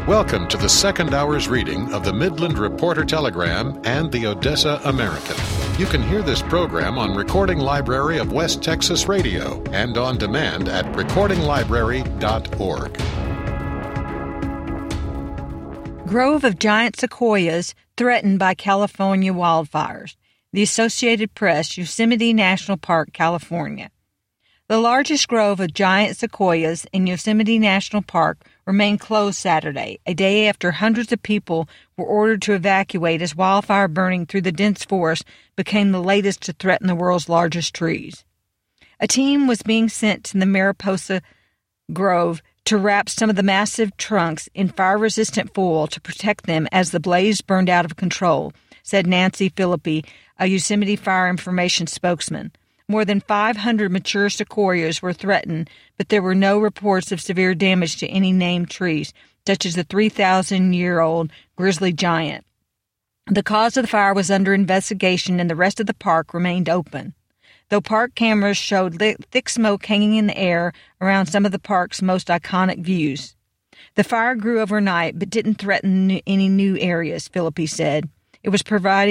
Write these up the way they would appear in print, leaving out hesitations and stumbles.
Welcome to the second hour's reading of the Midland Reporter Telegram and the Odessa American. You can hear this program on Recording Library of West Texas Radio and on demand at recordinglibrary.org. Grove of giant sequoias threatened by California wildfires. The Associated Press, Yosemite National Park, California. The largest grove of giant sequoias in Yosemite National Park remained closed Saturday, a day after hundreds of people were ordered to evacuate as wildfire burning through the dense forest became the latest to threaten the world's largest trees. A team was being sent to the Mariposa Grove to wrap some of the massive trunks in fire-resistant foil to protect them as the blaze burned out of control, said Nancy Philippi, a Yosemite Fire Information spokesman. More than 500 mature sequoias were threatened, but there were no reports of severe damage to any named trees, such as the 3,000-year-old grizzly giant. The cause of the fire was under investigation, and the rest of the park remained open. Though park cameras showed thick smoke hanging in the air around some of the park's most iconic views. The fire grew overnight, but didn't threaten any new areas, Philippi said. It was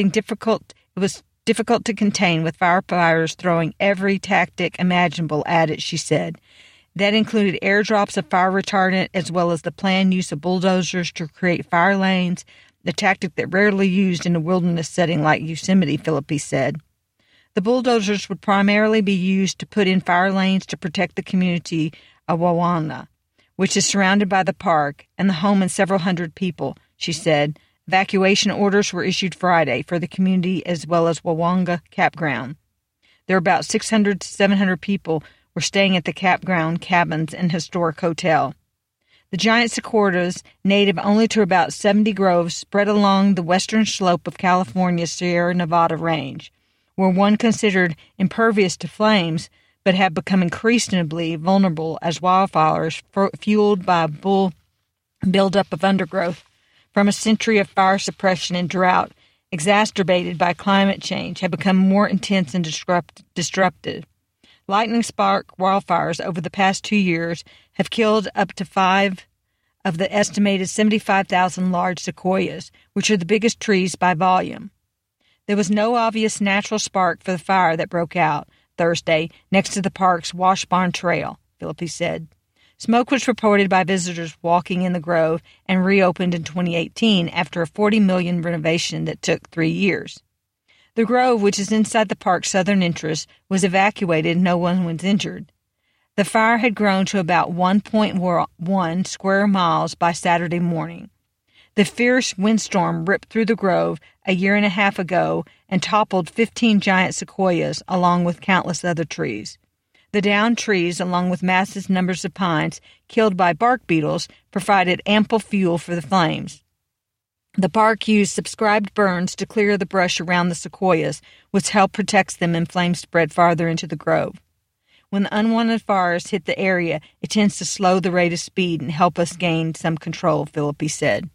difficult to contain, with firefighters throwing every tactic imaginable at it, she said. That included airdrops of fire retardant as well as the planned use of bulldozers to create fire lanes, a tactic that rarely used in a wilderness setting like Yosemite, Philippi said. The bulldozers would primarily be used to put in fire lanes to protect the community of Wawona, which is surrounded by the park and the home of several hundred people, she said. Evacuation orders were issued Friday for the community as well as Wawonga Campground. There were about 600 to 700 people were staying at the campground, cabins, and historic hotel. The giant sequoias, native only to about 70 groves, spread along the western slope of California's Sierra Nevada range, were one considered impervious to flames, but have become increasingly vulnerable as wildfires fueled by a buildup of undergrowth from a century of fire suppression and drought, exacerbated by climate change, have become more intense and disruptive. Lightning-spark wildfires over the past 2 years have killed up to 5 of the estimated 75,000 large sequoias, which are the biggest trees by volume. There was no obvious natural spark for the fire that broke out Thursday next to the park's Washburn Trail, Philippi said. Smoke was reported by visitors walking in the grove and reopened in 2018 after a $40 million renovation that took 3 years. The grove, which is inside the park's southern entrance, was evacuated and no one was injured. The fire had grown to about 1.1 square miles by Saturday morning. The fierce windstorm ripped through the grove a year and a half ago and toppled 15 giant sequoias along with countless other trees. The downed trees, along with massive numbers of pines killed by bark beetles, provided ample fuel for the flames. The park used subscribed burns to clear the brush around the sequoias, which helped protect them and flames spread farther into the grove. When the unwanted fires hit the area, it tends to slow the rate of speed and help us gain some control, Philippi said.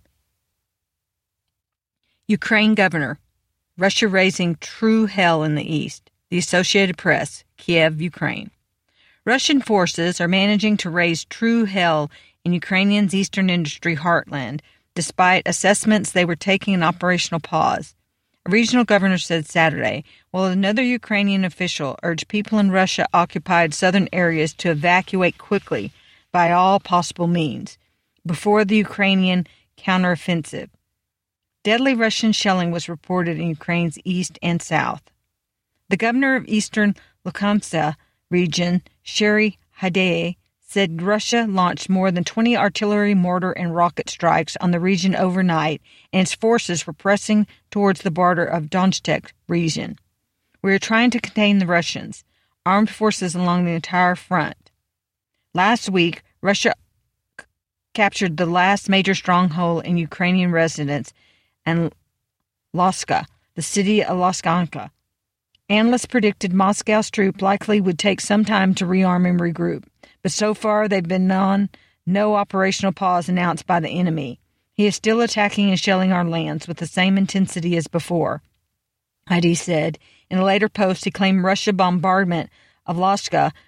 Ukraine governor. Russia raising true hell in the east. The Associated Press, Kiev, Ukraine. Russian forces are managing to raise true hell in Ukrainian's eastern industry heartland, despite assessments they were taking an operational pause. A regional governor said Saturday, while another Ukrainian official urged people in Russia-occupied southern areas to evacuate quickly by all possible means before the Ukrainian counteroffensive. Deadly Russian shelling was reported in Ukraine's east and south. The governor of eastern Luhansk region, Sherry Haidai, said Russia launched more than 20 artillery, mortar, and rocket strikes on the region overnight, and its forces were pressing towards the border of Donetsk region. We are trying to contain the Russians, armed forces along the entire front. Last week, Russia captured the last major stronghold in Ukrainian residents and Loska, the city of Loskanka. Analysts predicted Moscow's troops likely would take some time to rearm and regroup, but so far they've been on no operational pause announced by the enemy. He is still attacking and shelling our lands with the same intensity as before, Heidi said. In a later post, he claimed Russia's bombardment of Loska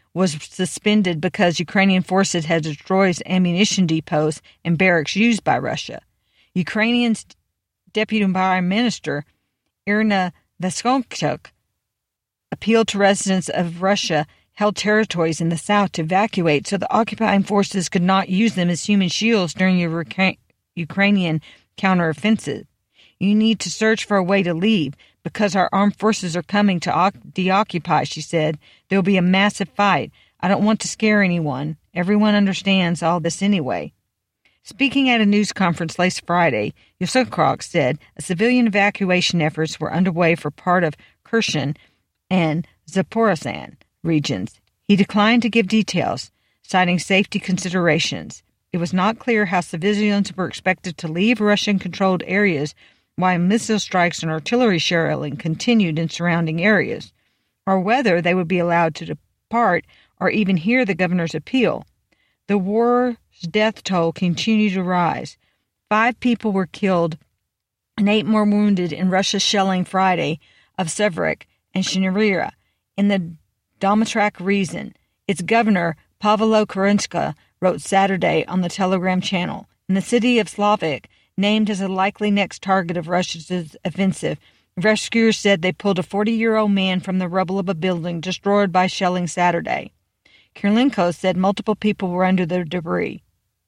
was suspended because Ukrainian forces had destroyed ammunition depots and barracks used by Russia. Ukrainian's Deputy Prime Minister Irina Vereshchuk appealed to residents of Russia-held territories in the south to evacuate so the occupying forces could not use them as human shields during the Ukrainian counteroffensive. You need to search for a way to leave because our armed forces are coming to deoccupy, she said. There will be a massive fight. I don't want to scare anyone. Everyone understands all this anyway. Speaking at a news conference last Friday, Yusukov said civilian evacuation efforts were underway for part of Kherson and Zaporizhzhia regions. He declined to give details, citing safety considerations. It was not clear how civilians were expected to leave Russian-controlled areas while missile strikes and artillery shelling continued in surrounding areas, or whether they would be allowed to depart or even hear the governor's appeal. The war's death toll continued to rise. 5 people were killed and 8 more wounded in Russia's shelling Friday of Severik and Shinarira in the Domatrak region. Its governor, Pavlo Kyrylenko, wrote Saturday on the Telegram channel. In the city of Slavik, named as a likely next target of Russia's offensive, rescuers said they pulled a 40-year-old man from the rubble of a building destroyed by shelling Saturday. Kyrylenko said multiple people were under the debris.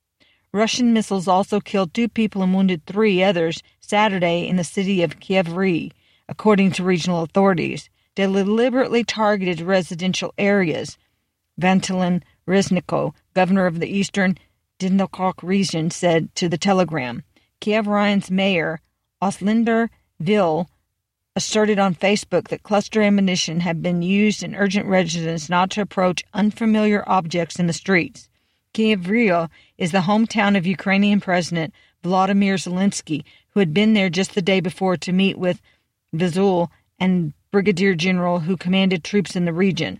Russian missiles also killed 2 people and wounded 3 others Saturday in the city of Kiev, according to regional authorities. They deliberately targeted residential areas. Valentin Rezniko, governor of the eastern Dnipro region, said to the Telegram. Kiev Ryan's mayor, Oslinder Vil, asserted on Facebook that cluster ammunition had been used and urgent residents not to approach unfamiliar objects in the streets. Kiev is the hometown of Ukrainian President Volodymyr Zelensky, who had been there just the day before to meet with Vizul and brigadier general who commanded troops in the region.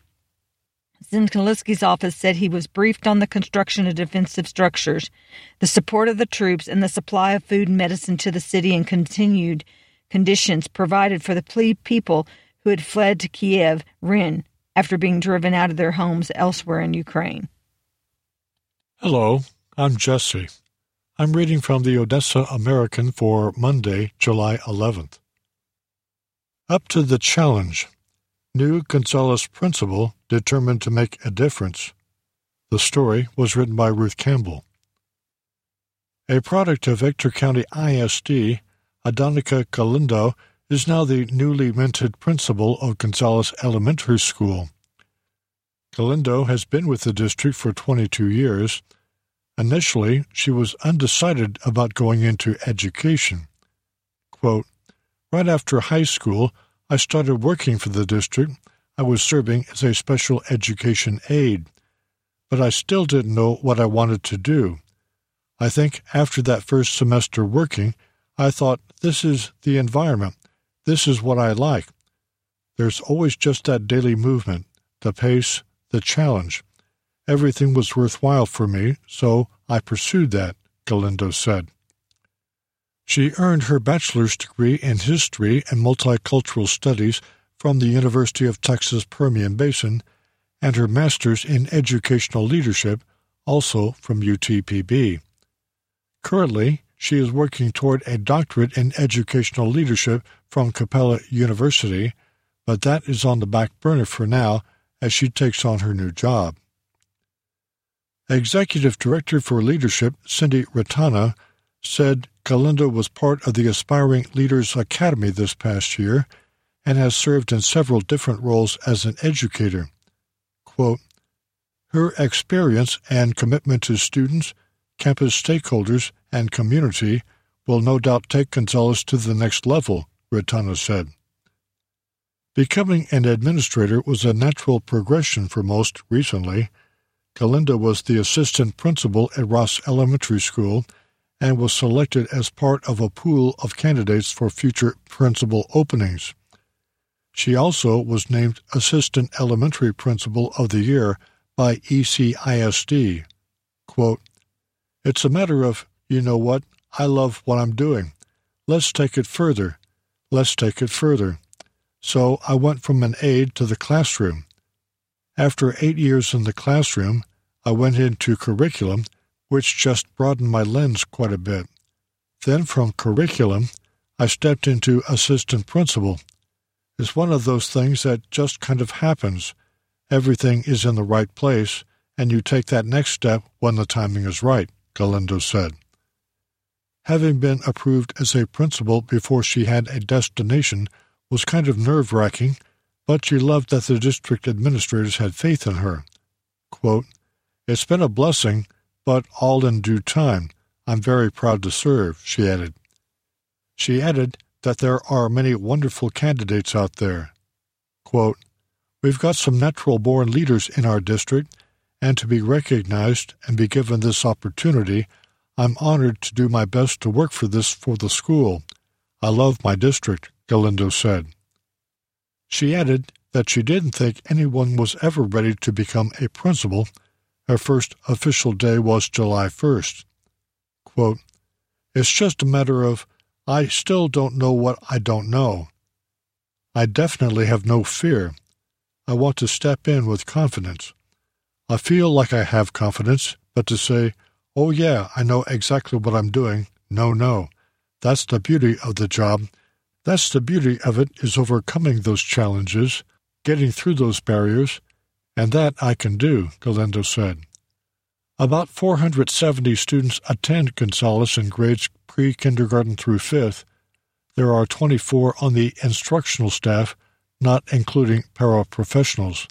Zelensky's office said he was briefed on the construction of defensive structures, the support of the troops, and the supply of food and medicine to the city and continued conditions provided for the people who had fled to Kiev, Rin, after being driven out of their homes elsewhere in Ukraine. Hello, I'm Jesse. I'm reading from the Odessa American for Monday, July 11th. Up to the challenge. New Gonzales principal determined to make a difference. The story was written by Ruth Campbell. A product of Ector County ISD, Adonica Galindo is now the newly minted principal of Gonzales Elementary School. Galindo has been with the district for 22 years. Initially, she was undecided about going into education. Quote, right after high school, I started working for the district. I was serving as a special education aide, but I still didn't know what I wanted to do. I think after that first semester working, I thought, this is the environment. This is what I like. There's always just that daily movement, the pace, the challenge. Everything was worthwhile for me, so I pursued that, Galindo said. She earned her bachelor's degree in History and Multicultural Studies from the University of Texas Permian Basin and her master's in Educational Leadership, also from UTPB. Currently, she is working toward a doctorate in Educational Leadership from Capella University, but that is on the back burner for now as she takes on her new job. Executive Director for Leadership, Cindy Ratana, said Galindo was part of the Aspiring Leaders Academy this past year and has served in several different roles as an educator. Quote, her experience and commitment to students, campus stakeholders, and community will no doubt take Gonzales to the next level, Ratana said. Becoming an administrator was a natural progression for most recently. Galindo was the assistant principal at Ross Elementary School and was selected as part of a pool of candidates for future principal openings. She also was named Assistant Elementary Principal of the Year by ECISD. Quote, it's a matter of, you know what, I love what I'm doing. Let's take it further. Let's take it further. So I went from an aide to the classroom. After 8 years in the classroom, I went into curriculum, which just broadened my lens quite a bit. Then from curriculum, I stepped into assistant principal. It's one of those things that just kind of happens. Everything is in the right place, and you take that next step when the timing is right, Galindo said. Having been approved as a principal before she had a destination was kind of nerve-wracking, but she loved that the district administrators had faith in her. Quote, "It's been a blessing, but all in due time. I'm very proud to serve," she added. She added that there are many wonderful candidates out there. Quote, "We've got some natural-born leaders in our district, and to be recognized and be given this opportunity, I'm honored to do my best to work for the school. I love my district," Galindo said. She added that she didn't think anyone was ever ready to become a principal. Her first official day was July 1st. Quote, "It's just a matter of, I still don't know what I don't know. I definitely have no fear. I want to step in with confidence. I feel like I have confidence, but to say, oh yeah, I know exactly what I'm doing, no. That's the beauty of the job. That's the beauty of it, is overcoming those challenges, getting through those barriers, and that I can do," Galindo said. About 470 students attend Gonzales in grades pre-kindergarten through 5th. There are 24 on the instructional staff, not including paraprofessionals.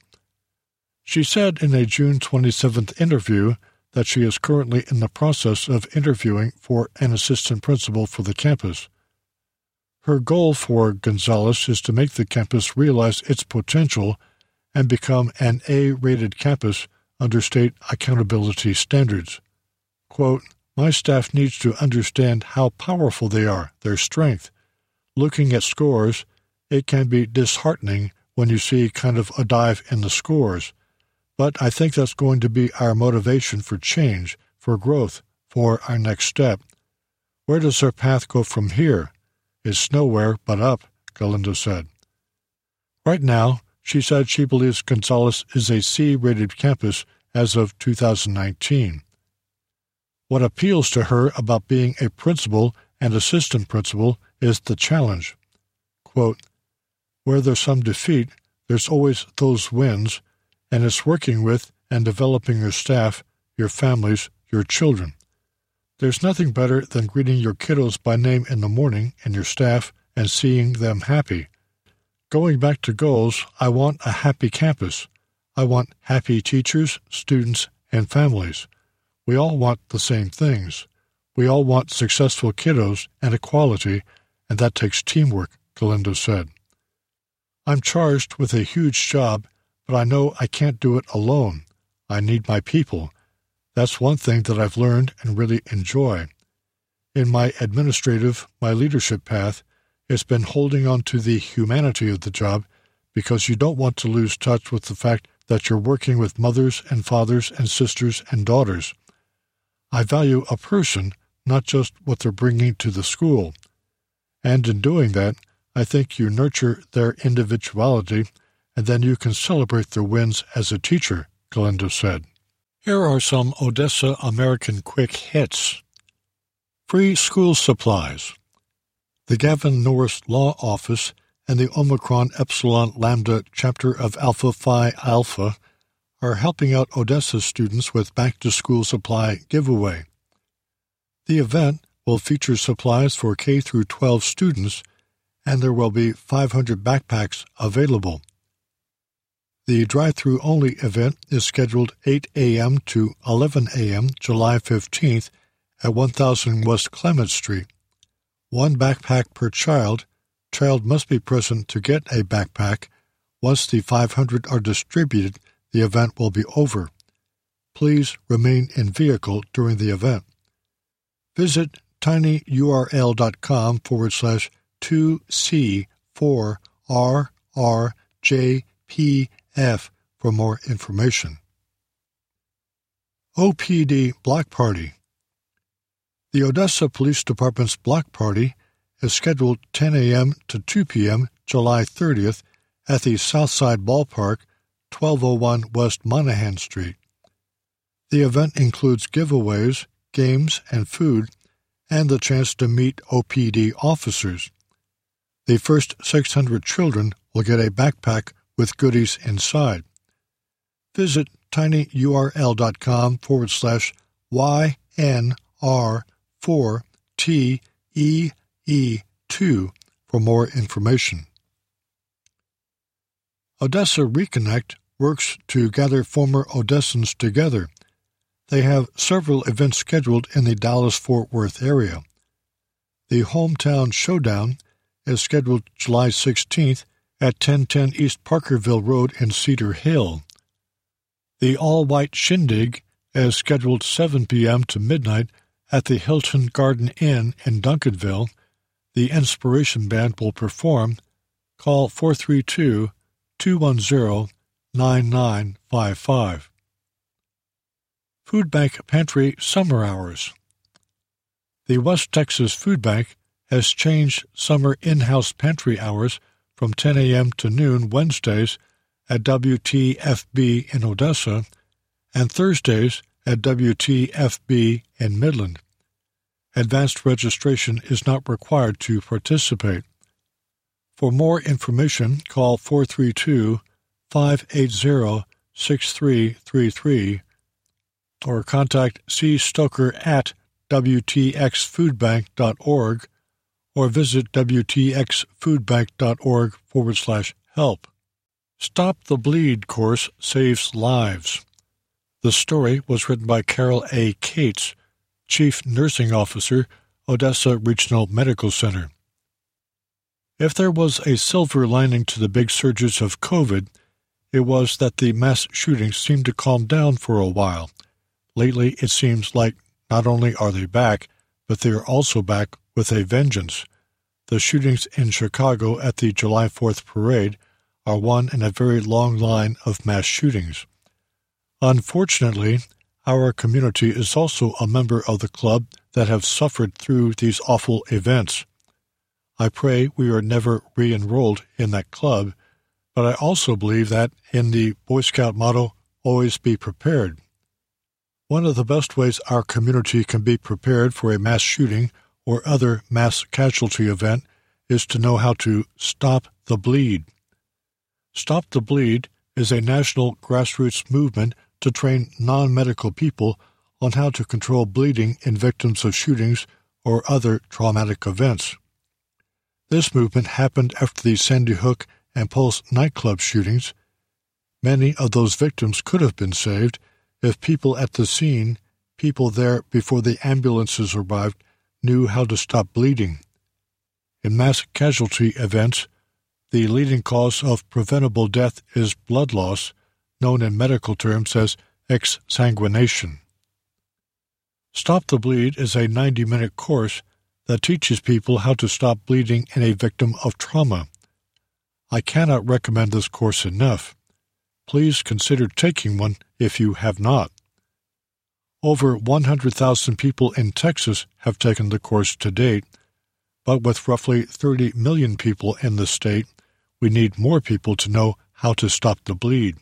She said in a June 27th interview that she is currently in the process of interviewing for an assistant principal for the campus. Her goal for Gonzales is to make the campus realize its potential and become an A-rated campus under state accountability standards. Quote, "My staff needs to understand how powerful they are, their strength. Looking at scores, it can be disheartening when you see kind of a dive in the scores. But I think that's going to be our motivation for change, for growth, for our next step. Where does our path go from here? It's nowhere but up," Galindo said. Right now, she said she believes Gonzales is a C-rated campus as of 2019. What appeals to her about being a principal and assistant principal is the challenge. Quote, "Where there's some defeat, there's always those wins, and it's working with and developing your staff, your families, your children. There's nothing better than greeting your kiddos by name in the morning and your staff and seeing them happy. Going back to goals, I want a happy campus. I want happy teachers, students, and families. We all want the same things. We all want successful kiddos and equality, and that takes teamwork," Galindo said. "I'm charged with a huge job, but I know I can't do it alone. I need my people. That's one thing that I've learned and really enjoy. In my leadership path, it's been holding on to the humanity of the job because you don't want to lose touch with the fact that you're working with mothers and fathers and sisters and daughters. I value a person, not just what they're bringing to the school. And in doing that, I think you nurture their individuality, and then you can celebrate their wins as a teacher," Galindo said. Here are some Odessa American quick hits. Free school supplies. The Gavin Norris Law Office and the Omicron Epsilon Lambda chapter of Alpha Phi Alpha are helping out Odessa students with back-to-school supply giveaway. The event will feature supplies for K-12 students, and there will be 500 backpacks available. The drive-through only event is scheduled 8 a.m. to 11 a.m. July 15th at 1000 West Clement Street. 1 backpack per child. Child must be present to get a backpack. Once the 500 are distributed, the event will be over. Please remain in vehicle during the event. Visit tinyurl.com/2C4RRJPF for more information. OPD Block Party. The Odessa Police Department's block party is scheduled 10 a.m. to 2 p.m. July 30th at the Southside Ballpark, 1201 West Monahan Street. The event includes giveaways, games, and food, and the chance to meet OPD officers. The first 600 children will get a backpack with goodies inside. Visit tinyurl.com/YNR4TEE2 for more information. Odessa Reconnect works to gather former Odessans together. They have several events scheduled in the Dallas-Fort Worth area. The Hometown Showdown is scheduled July 16th at 1010 East Parkerville Road in Cedar Hill. The All-White Shindig is scheduled 7 p.m. to midnight at the Hilton Garden Inn in Duncanville. The Inspiration Band will perform. Call 432-210-9955. Food Bank Pantry Summer Hours. The West Texas Food Bank has changed summer in-house pantry hours from 10 a.m. to noon Wednesdays at WTFB in Odessa and Thursdays at WTFB in Midland. Advanced registration is not required to participate. For more information, call 432-580-6333 or contact cstoker@wtxfoodbank.org or visit wtxfoodbank.org/help. Stop the Bleed course saves lives. The story was written by Carol A. Cates, Chief Nursing Officer, Odessa Regional Medical Center. If there was a silver lining to the big surges of COVID, it was that the mass shootings seemed to calm down for a while. Lately, it seems like not only are they back, but they are also back with a vengeance. The shootings in Chicago at the July 4th parade are one in a very long line of mass shootings. Unfortunately, our community is also a member of the club that have suffered through these awful events. I pray we are never re-enrolled in that club, but I also believe that in the Boy Scout motto, always be prepared. One of the best ways our community can be prepared for a mass shooting or other mass casualty event is to know how to stop the bleed. Stop the Bleed is a national grassroots movement to train non-medical people on how to control bleeding in victims of shootings or other traumatic events. This movement happened after the Sandy Hook and Pulse nightclub shootings. Many of those victims could have been saved if people at the scene, people there before the ambulances arrived, knew how to stop bleeding. In mass casualty events, the leading cause of preventable death is blood loss, known in medical terms as exsanguination. Stop the Bleed is a 90-minute course that teaches people how to stop bleeding in a victim of trauma. I cannot recommend this course enough. Please consider taking one if you have not. Over 100,000 people in Texas have taken the course to date, but with roughly 30 million people in the state, we need more people to know how to stop the bleed.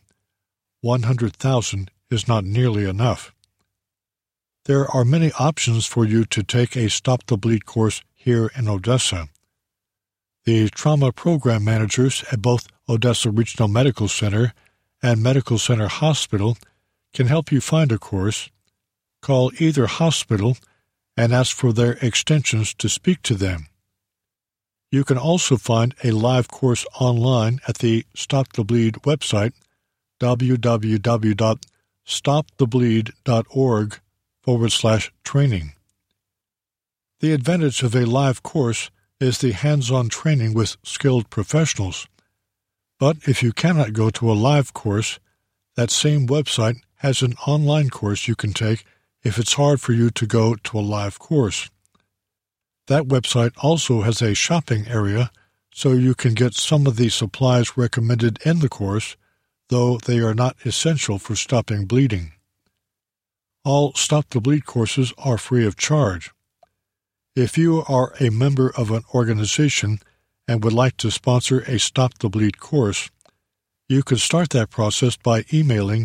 100,000 is not nearly enough. There are many options for you to take a Stop the Bleed course here in Odessa. The trauma program managers at both Odessa Regional Medical Center and Medical Center Hospital can help you find a course. Call either hospital and ask for their extensions to speak to them. You can also find a live course online at the Stop the Bleed website, www.stopthebleed.org/training. The advantage of a live course is the hands-on training with skilled professionals. But if you cannot go to a live course, that same website has an online course you can take if it's hard for you to go to a live course. That website also has a shopping area, so you can get some of the supplies recommended in the course, though they are not essential for stopping bleeding. All Stop the Bleed courses are free of charge. If you are a member of an organization and would like to sponsor a Stop the Bleed course, You could start that process by emailing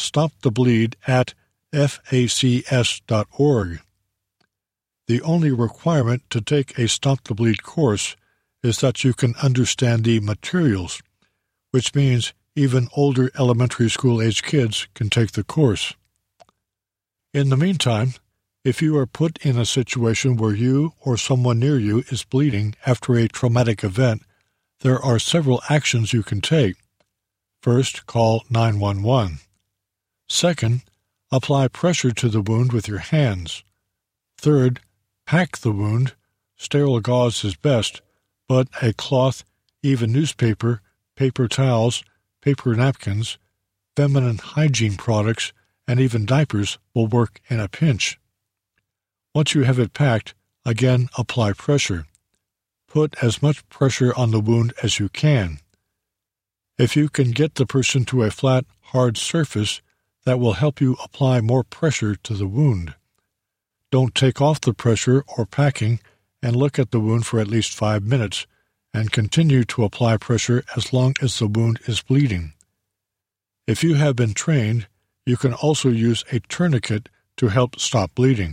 stopthebleed@facs.org. The only requirement to take a Stop the Bleed course is that you can understand the materials, which means even older elementary school-age kids can take the course. In the meantime, if you are put in a situation where you or someone near you is bleeding after a traumatic event, there are several actions you can take. First, call 911. Second, apply pressure to the wound with your hands. Third, pack the wound. Sterile gauze is best, but a cloth, even newspaper, paper towels, paper napkins, feminine hygiene products, and even diapers will work in a pinch. Once you have it packed, again apply pressure. Put as much pressure on the wound as you can. If you can get the person to a flat, hard surface, that will help you apply more pressure to the wound. Don't take off the pressure or packing and look at the wound for at least 5 minutes, and continue to apply pressure as long as the wound is bleeding. If you have been trained, you can also use a tourniquet to help stop bleeding.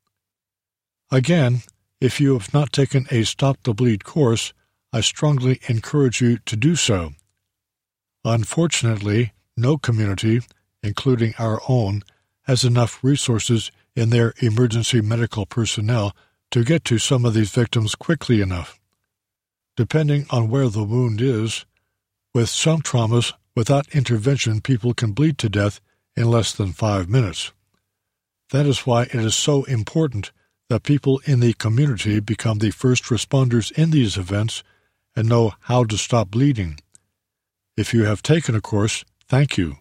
Again, if you have not taken a Stop the Bleed course, I strongly encourage you to do so. Unfortunately, no community, including our own, has enough resources in their emergency medical personnel to get to some of these victims quickly enough. Depending on where the wound is, with some traumas, without intervention, people can bleed to death in less than 5 minutes. That is why it is so important that people in the community become the first responders in these events and know how to stop bleeding. If you have taken a course, thank you.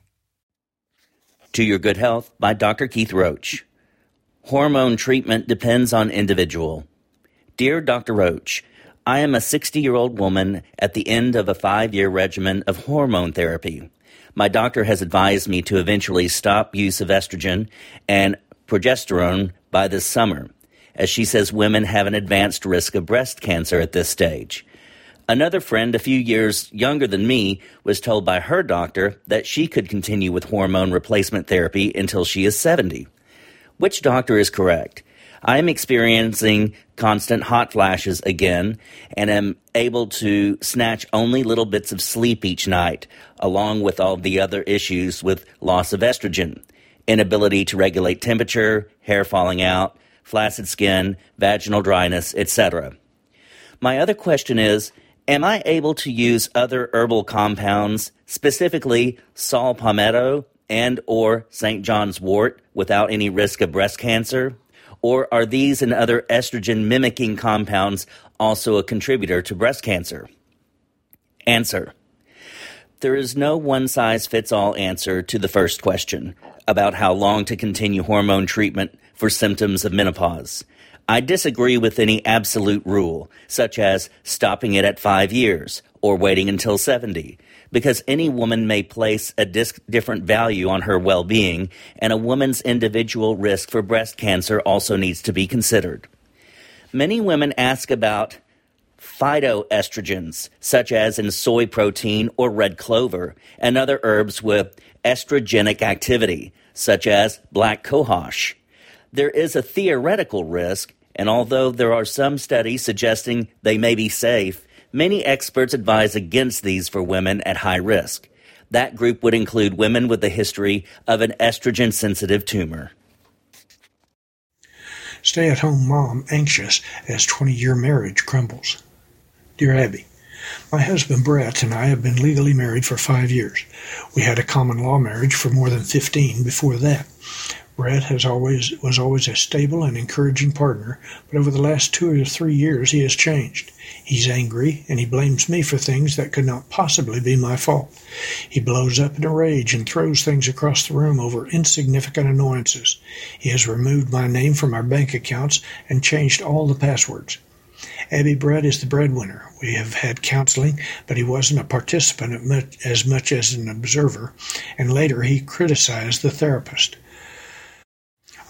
To Your Good Health by Dr. Keith Roach. Hormone treatment depends on individual. Dear Dr. Roach, I am a 60-year-old woman at the end of a 5-year regimen of hormone therapy. My doctor has advised me to eventually stop use of estrogen and progesterone by this summer, as she says women have an advanced risk of breast cancer at this stage. Another friend, a few years younger than me, was told by her doctor that she could continue with hormone replacement therapy until she is 70. Which doctor is correct? I am experiencing constant hot flashes again and am able to snatch only little bits of sleep each night, along with all the other issues with loss of estrogen, inability to regulate temperature, hair falling out, flaccid skin, vaginal dryness, etc. My other question is, am I able to use other herbal compounds, specifically saw palmetto and or St. John's wort, without any risk of breast cancer? Or are these and other estrogen-mimicking compounds also a contributor to breast cancer? Answer. There is no one-size-fits-all answer to the first question about how long to continue hormone treatment for symptoms of menopause. I disagree with any absolute rule, such as stopping it at 5 years or waiting until 70, because any woman may place a different value on her well-being, and a woman's individual risk for breast cancer also needs to be considered. Many women ask about phytoestrogens, such as in soy protein or red clover, and other herbs with estrogenic activity, such as black cohosh. There is a theoretical risk, and although there are some studies suggesting they may be safe, many experts advise against these for women at high risk. That group would include women with a history of an estrogen-sensitive tumor. Stay-at-home mom anxious as 20-year marriage crumbles. Dear Abby, my husband Brett and I have been legally married for 5 years. We had a common law marriage for more than 15 before that. Brett was always a stable and encouraging partner, but over the last 2 or 3 years he has changed. He's angry, and he blames me for things that could not possibly be my fault. He blows up in a rage and throws things across the room over insignificant annoyances. He has removed my name from our bank accounts and changed all the passwords. Abby, Brett is the breadwinner. We have had counseling, but he wasn't a participant as much as an observer, and later he criticized the therapist.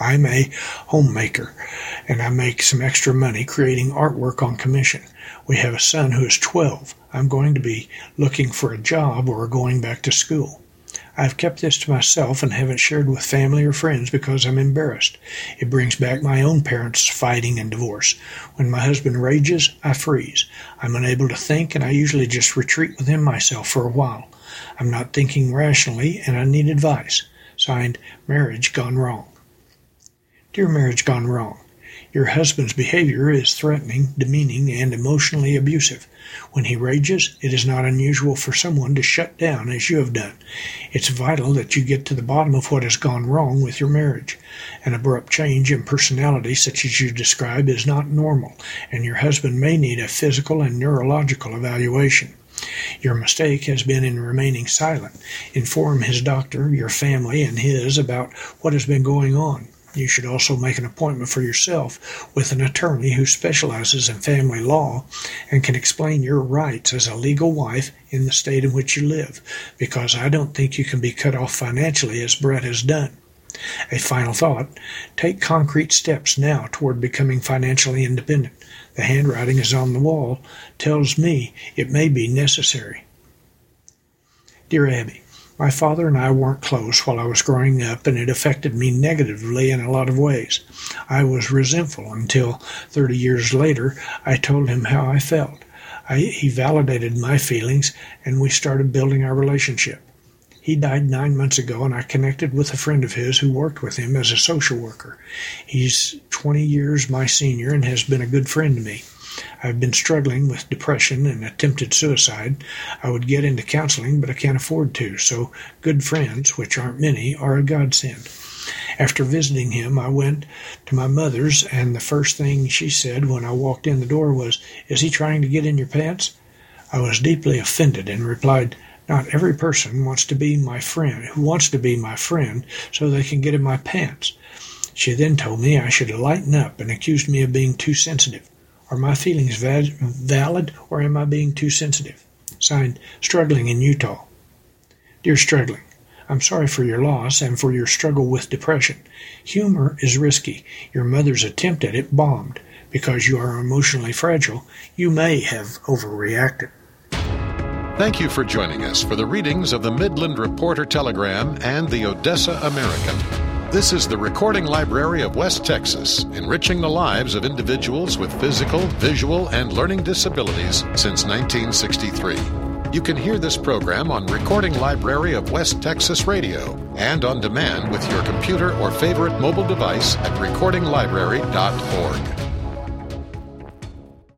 I'm a homemaker, and I make some extra money creating artwork on commission. We have a son who is 12. I'm going to be looking for a job or going back to school. I've kept this to myself and haven't shared with family or friends because I'm embarrassed. It brings back my own parents' fighting and divorce. When my husband rages, I freeze. I'm unable to think, and I usually just retreat within myself for a while. I'm not thinking rationally, and I need advice. Signed, Marriage Gone Wrong. Dear Marriage Gone Wrong, your husband's behavior is threatening, demeaning, and emotionally abusive. When he rages, it is not unusual for someone to shut down as you have done. It's vital that you get to the bottom of what has gone wrong with your marriage. An abrupt change in personality such as you describe is not normal, and your husband may need a physical and neurological evaluation. Your mistake has been in remaining silent. Inform his doctor, your family, and his about what has been going on. You should also make an appointment for yourself with an attorney who specializes in family law and can explain your rights as a legal wife in the state in which you live, because I don't think you can be cut off financially as Brett has done. A final thought, take concrete steps now toward becoming financially independent. The handwriting is on the wall, tells me it may be necessary. Dear Abby, my father and I weren't close while I was growing up, and it affected me negatively in a lot of ways. I was resentful until 30 years later I told him how I felt. He validated my feelings, and we started building our relationship. He died 9 months ago, and I connected with a friend of his who worked with him as a social worker. He's 20 years my senior and has been a good friend to me. I've been struggling with depression and attempted suicide. I would get into counseling, but I can't afford to, so good friends, which aren't many, are a godsend. After visiting him, I went to my mother's, and the first thing she said when I walked in the door was, "Is he trying to get in your pants?" I was deeply offended and replied, "Not every person wants to be my friend, so they can get in my pants." She then told me I should lighten up and accused me of being too sensitive. Are my feelings valid, or am I being too sensitive? Signed, Struggling in Utah. Dear Struggling, I'm sorry for your loss and for your struggle with depression. Humor is risky. Your mother's attempt at it bombed. Because you are emotionally fragile, you may have overreacted. Thank you for joining us for the readings of the Midland Reporter Telegram and the Odessa American. This is the Recording Library of West Texas, enriching the lives of individuals with physical, visual, and learning disabilities since 1963. You can hear this program on Recording Library of West Texas Radio and on demand with your computer or favorite mobile device at recordinglibrary.org.